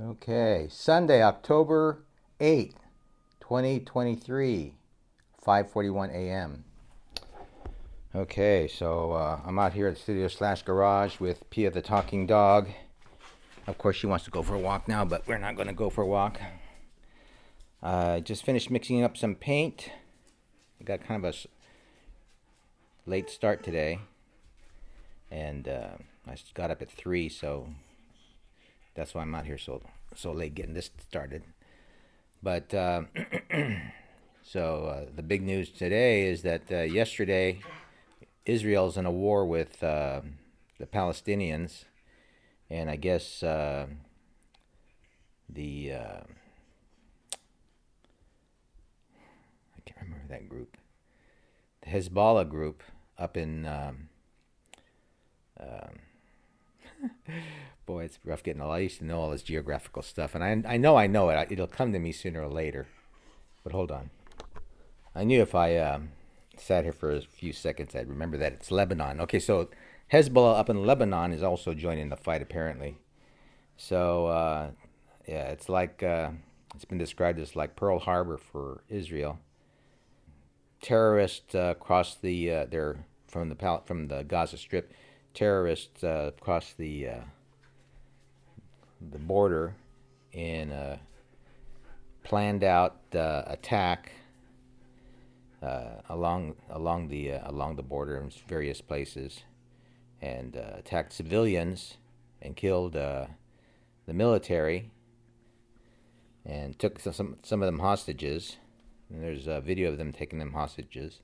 Okay, Sunday, October 8th, 2023, 5:41 a.m. Okay, so I'm out here at the studio slash garage with Pia the talking dog. Of course, she wants to go for a walk now, but we're not going to go for a walk. I just finished mixing up some paint. I got kind of a late start today, and I got up at 3, so that's why I'm out here so late getting this started. But so the big news today is that yesterday Israel's in a war with the Palestinians, and I guess the I can't remember that group, the Hezbollah group up in boy, it's rough getting all. I used to know all this geographical stuff, and I know it. It'll come to me sooner or later. But hold on. I knew if I sat here for a few seconds, I'd remember that it's Lebanon. Okay, so Hezbollah up in Lebanon is also joining the fight, apparently. So, yeah, it's like it's been described as like Pearl Harbor for Israel. Terrorists cross the they're from the Gaza Strip. Terrorists cross the border in a planned out attack along the border in various places, and attacked civilians and killed the military, and took some of them hostages. And there's a video of them taking them hostages.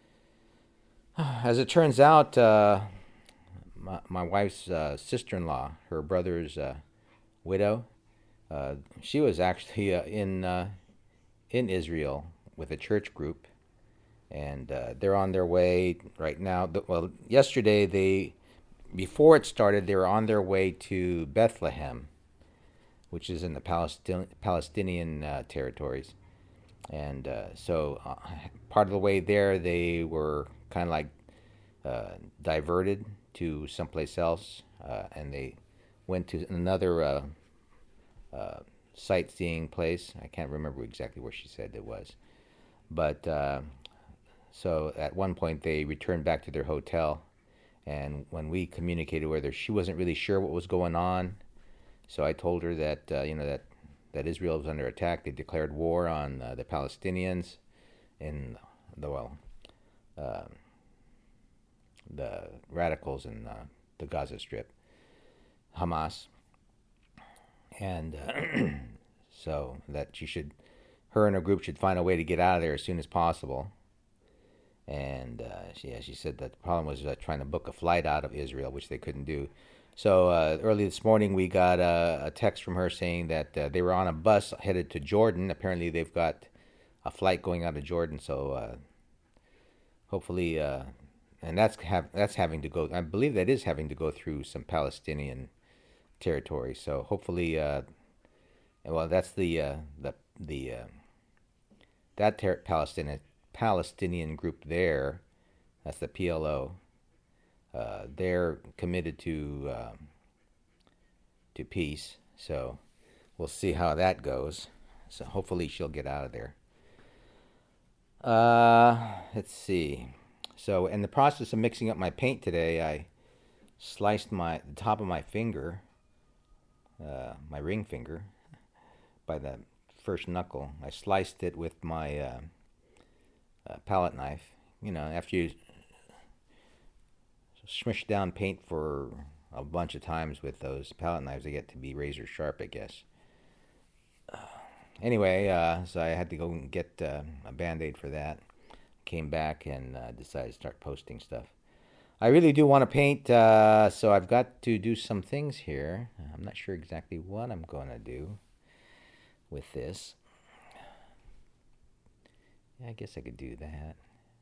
As it turns out, my wife's sister-in-law, her brother's widow, she was actually in Israel with a church group, and they're on their way right now. Well, yesterday before it started, they were on their way to Bethlehem, which is in the Palestinian territories, and so part of the way there, they were kind of like diverted to someplace else, and they went to another sightseeing place. I can't remember exactly where she said it was, but so at one point they returned back to their hotel, and when we communicated with her, she wasn't really sure what was going on. So I told her that that Israel was under attack. They declared war on the Palestinians and the radicals in the Gaza Strip, Hamas, and so that her and her group should find a way to get out of there as soon as possible. And she said that the problem was trying to book a flight out of Israel, which they couldn't do. So early this morning, we got a text from her saying that they were on a bus headed to Jordan. Apparently, they've got a flight going out of Jordan. So hopefully, and that's having to go. I believe that is having to go through some Palestinian territory. So hopefully, that's Palestinian group there. That's the PLO. They're committed to peace, so we'll see how that goes. So hopefully she'll get out of there. Let's see. So in the process of mixing up my paint today, I sliced the top of my finger, my ring finger, by the first knuckle. I sliced it with my palette knife. After you smush down paint for a bunch of times with those palette knives, they get to be razor sharp, I guess. Anyway, so I had to go and get a Band-Aid for that. Came back and decided to start posting stuff. I really do want to paint, so I've got to do some things here. I'm not sure exactly what I'm going to do with this. Yeah, I guess I could do that.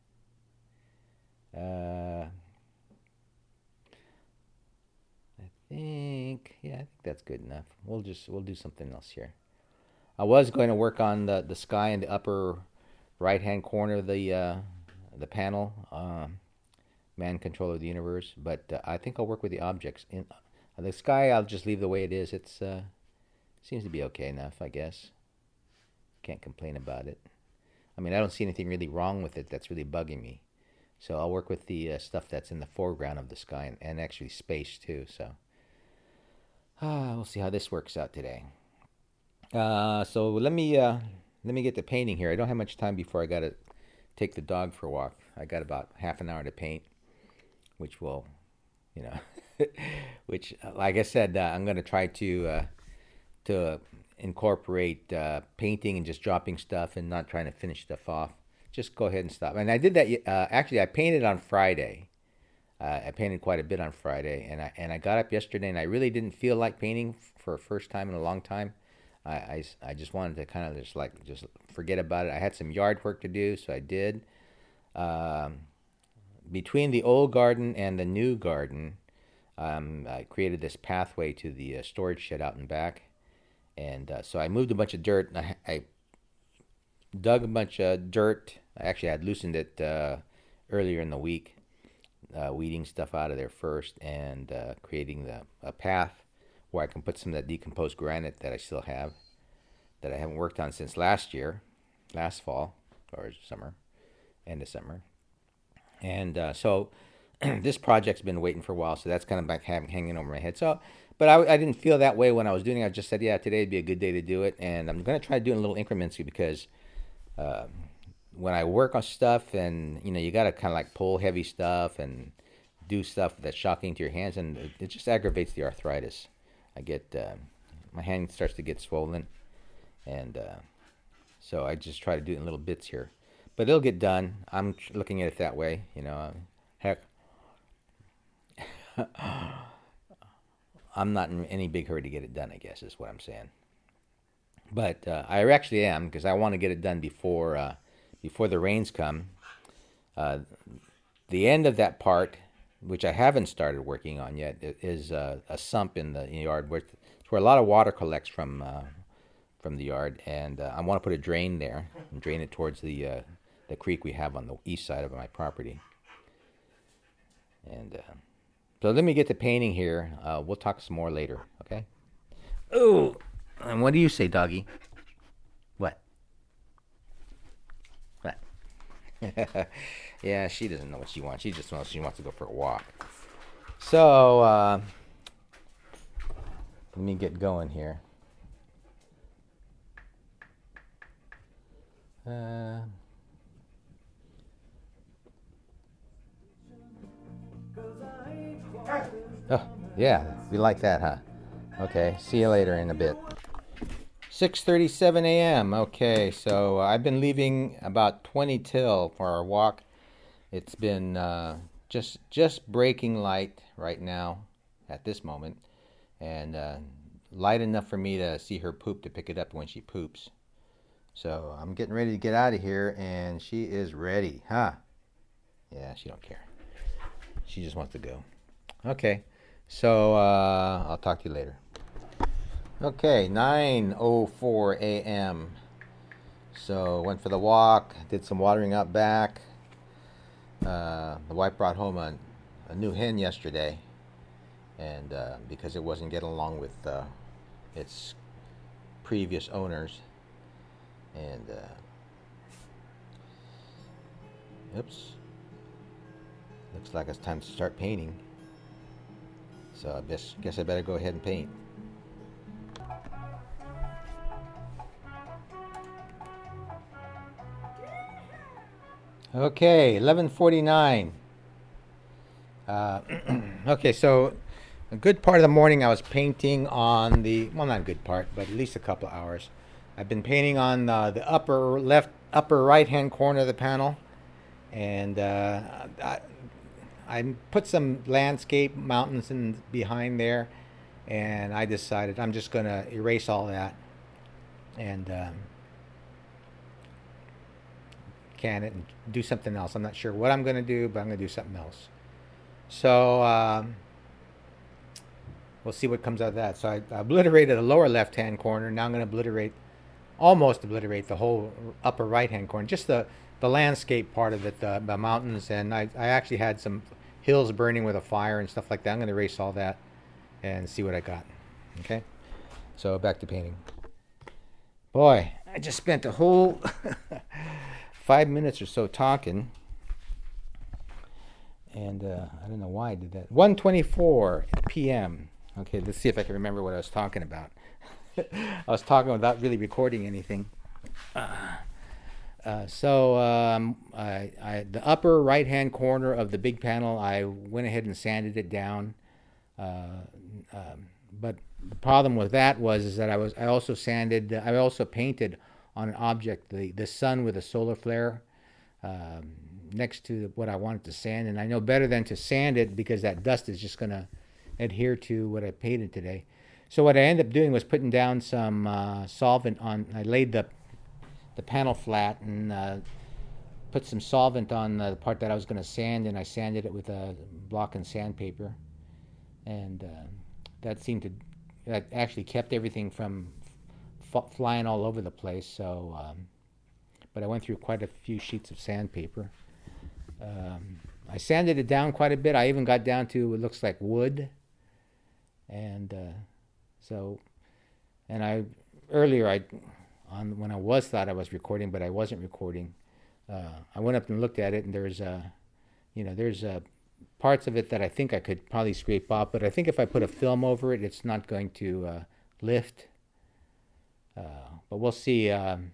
I think that's good enough. We'll do something else here. I was going to work on the sky in the upper right-hand corner of the panel, man control of the universe, but I think I'll work with the objects in the sky. I'll just leave the way it is. Seems to be okay enough, I guess. Can't complain about it. I mean, I don't see anything really wrong with it that's really bugging me. So I'll work with the stuff that's in the foreground of the sky and actually space too. So we'll see how this works out today. So let me get to painting here. I don't have much time before I gotta take the dog for a walk. I got about half an hour to paint, which will, you know, which like I said, I'm gonna try to incorporate painting and just dropping stuff and not trying to finish stuff off. Just go ahead and stop. And I did that. Actually, I painted on Friday. I painted quite a bit on Friday, and I got up yesterday, and I really didn't feel like painting for a first time in a long time. I just wanted to kind of just forget about it. I had some yard work to do, so I did. Between the old garden and the new garden, I created this pathway to the storage shed out in back, and so I moved a bunch of dirt. And I dug a bunch of dirt. I had loosened it earlier in the week, weeding stuff out of there first, and creating a path where I can put some of that decomposed granite that I still have, that I haven't worked on since last fall, or summer, end of summer. And so this project's been waiting for a while, so that's kind of hanging over my head. So, but I didn't feel that way when I was doing it. I just said, yeah, today'd be a good day to do it, and I'm going to try to do it in little increments because when I work on stuff, and you got to kind of like pull heavy stuff and do stuff that's shocking to your hands, and it just aggravates the arthritis. I get my hand starts to get swollen, and so I just try to do it in little bits here, but it'll get done. I'm looking at it that way, Heck, I'm not in any big hurry to get it done, I guess is what I'm saying. But I actually am, because I want to get it done before the rains come. The end of that part, which I haven't started working on yet, is a sump in the yard where a lot of water collects from the yard, and I want to put a drain there and drain it towards the creek we have on the east side of my property. And so let me get to painting here. We'll talk some more later, okay? Ooh, and what do you say, doggy? What? What? Yeah, she doesn't know what she wants. She just knows she wants to go for a walk. So, let me get going here. Oh, yeah, you like that, huh? Okay, see you later in a bit. 6:37 a.m. Okay, so I've been leaving about 20 till for our walk. It's been just breaking light right now at this moment, and light enough for me to see her poop, to pick it up when she poops. So I'm getting ready to get out of here, and she is ready, huh? Yeah, she don't care. She just wants to go. Okay, so I'll talk to you later. Okay, 9:04 a.m. So went for the walk, did some watering out back. The wife brought home a new hen yesterday, and because it wasn't getting along with its previous owners, and oops, looks like it's time to start painting. So I guess I better go ahead and paint. Okay, 11:49. Okay, so a good part of the morning I was painting on not a good part, but at least a couple of hours. I've been painting on the upper right-hand corner of the panel, and I put some landscape mountains behind there, and I decided I'm just going to erase all that and can it and do something else. I'm not sure what I'm going to do, but I'm going to do something else. So we'll see what comes out of that. So I obliterated the lower left-hand corner. Now I'm going to almost obliterate the whole upper right-hand corner, just the landscape part of it, the mountains, and I actually had some hills burning with a fire and stuff like that. I'm going to erase all that and see what I got. Okay. So back to painting. Boy, I just spent a whole 5 minutes or so talking, and I don't know why I did that. 1:24 p.m. Okay, let's see if I can remember what I was talking about. I was talking without really recording anything. The upper right-hand corner of the big panel, I went ahead and sanded it down. But the problem with that was that I also painted on an object, the sun with a solar flare next to what I wanted to sand, and I know better than to sand it because that dust is just going to adhere to what I painted today. So what I ended up doing was putting down some solvent on. I laid the panel flat and put some solvent on the part that I was going to sand, and I sanded it with a block and sandpaper, and that actually kept everything from flying all over the place. So, but I went through quite a few sheets of sandpaper. I sanded it down quite a bit. I even got down to what looks like wood, and when I thought I was recording, but I wasn't recording. I went up and looked at it, and there's parts of it that I think I could probably scrape off, but I think if I put a film over it, it's not going to lift. But we'll see.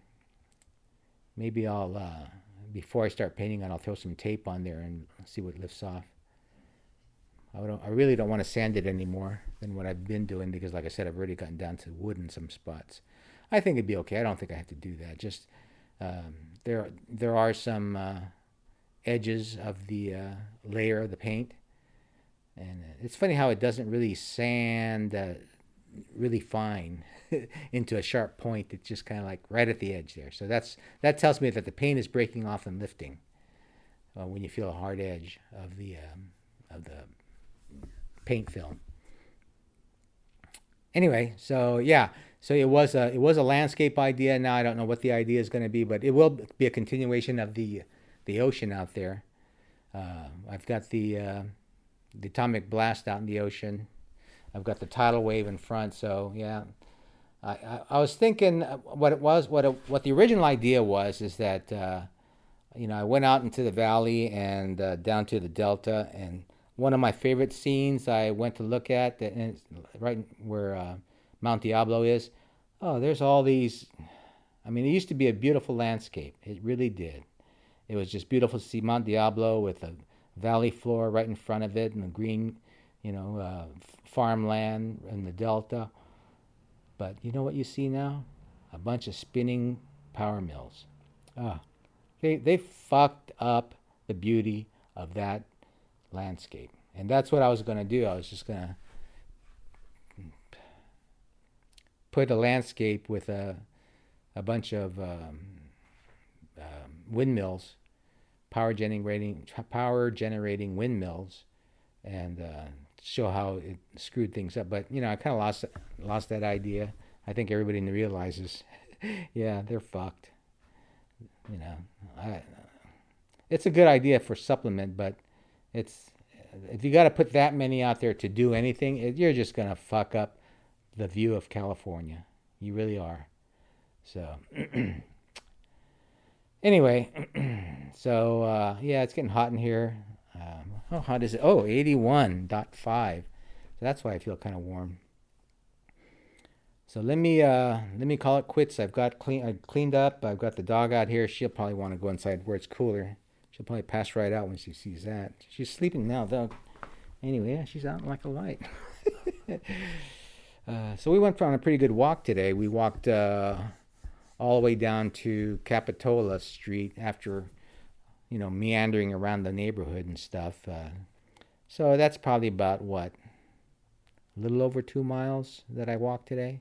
Maybe I'll, before I start painting, I'll throw some tape on there and see what lifts off. I really don't want to sand it any more than what I've been doing because, like I said, I've already gotten down to wood in some spots. I think it'd be okay. I don't think I have to do that. Just there are some edges of the layer of the paint, and it's funny how it doesn't really sand really fine into a sharp point. It's just kind of like right at the edge there. So that tells me that the paint is breaking off and lifting when you feel a hard edge of the paint film. Anyway, so yeah, so it was a landscape idea. Now I don't know what the idea is going to be, but it will be a continuation of the ocean out there. I've got the atomic blast out in the ocean. I've got the tidal wave in front. So yeah, I was thinking what the original idea was is that I went out into the valley and down to the delta, and one of my favorite scenes I went to look at, and it's right where Mount Diablo is. Oh, there's all these. I mean, it used to be a beautiful landscape. It really did. It was just beautiful to see Mount Diablo with a valley floor right in front of it and the green, farmland in the delta. But you know what you see now? A bunch of spinning power mills. They fucked up the beauty of that landscape. And that's what I was going to do. I was just going to put a landscape with a bunch of windmills, power generating windmills, and show how it screwed things up. But I kind of lost that idea. I think everybody realizes, yeah, they're fucked. It's a good idea for supplement, but if you got to put that many out there to do anything, you're just gonna fuck up the view of California. You really are. So anyway, so yeah, it's getting hot in here. How hot is it? Oh, 81.5. So that's why I feel kind of warm. So let me call it quits. I cleaned up. I've got the dog out here. She'll probably want to go inside where it's cooler. She'll probably pass right out when she sees that. She's sleeping now, though. Anyway, yeah, she's out like a light. So we went on a pretty good walk today. We walked all the way down to Capitola Street after, meandering around the neighborhood and stuff. So that's probably about, a little over 2 miles that I walked today.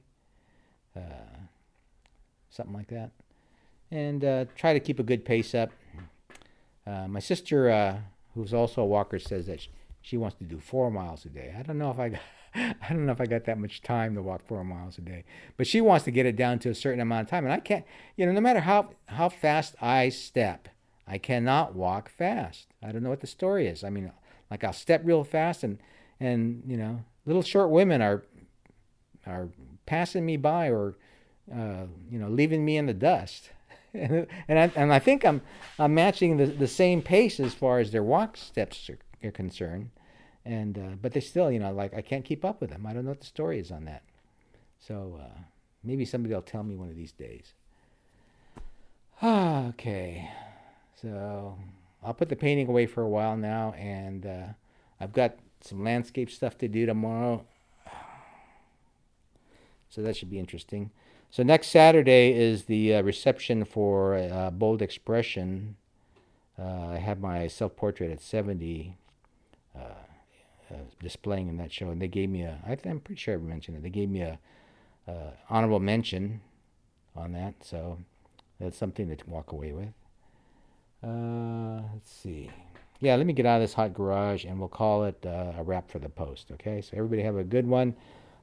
Something like that. And try to keep a good pace up. My sister, who's also a walker, says that she wants to do 4 miles a day. I don't know if I got that much time to walk 4 miles a day, but she wants to get it down to a certain amount of time, and I can't. No matter how fast I step, I cannot walk fast. I don't know what the story is. I mean, like I'll step real fast, and little short women are are passing me by or leaving me in the dust. And I think I'm matching the same pace as far as their walk steps are concerned, and but they still, like, I can't keep up with them. I don't know what the story is on that. So maybe somebody will tell me one of these days. Okay, so I'll put the painting away for a while now, and I've got some landscape stuff to do tomorrow, so that should be interesting. So next Saturday is the reception for Bold Expression. I have my self-portrait at 70 displaying in that show, and they gave me I'm pretty sure I mentioned it. They gave me a honorable mention on that, so that's something to walk away with. Let's see. Yeah, let me get out of this hot garage, and we'll call it a wrap for the post, okay? So everybody have a good one.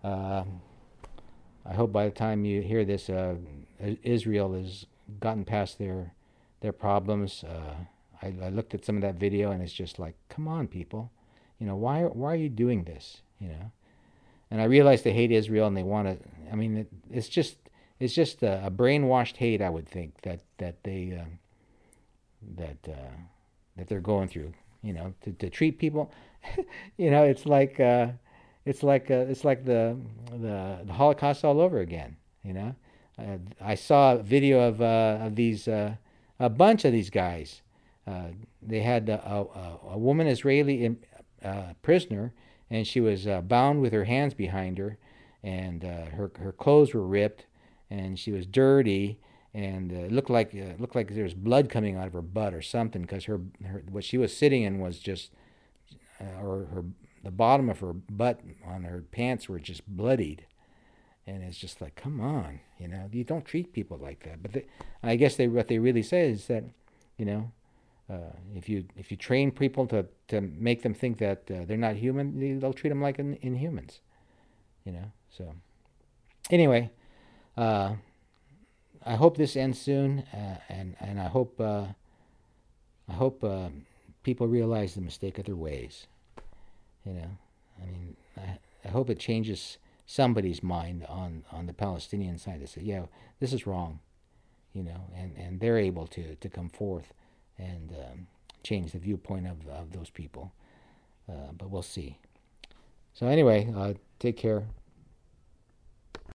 I hope by the time you hear this, Israel has gotten past their problems. I looked at some of that video, and it's just like, come on, people, why are you doing this? And I realize they hate Israel, and they want to. I mean, it's just a brainwashed hate, I would think, that they're going through. To treat people, it's like. It's like the Holocaust all over again. I saw a video of these a bunch of these guys. They had a woman Israeli prisoner, and she was bound with her hands behind her, and her clothes were ripped, and she was dirty, and it looked like there was blood coming out of her butt or something, because her what she was sitting in was just the bottom of her butt on her pants were just bloodied. And it's just like, come on, you don't treat people like that. But I guess what they really say is that, if you train people to make them think that they're not human, they'll treat them like inhumans. So anyway, I hope this ends soon, and I hope people realize the mistake of their ways. I hope it changes somebody's mind on the Palestinian side to say, yeah, this is wrong, and they're able to come forth and change the viewpoint of those people. But we'll see. So anyway, take care.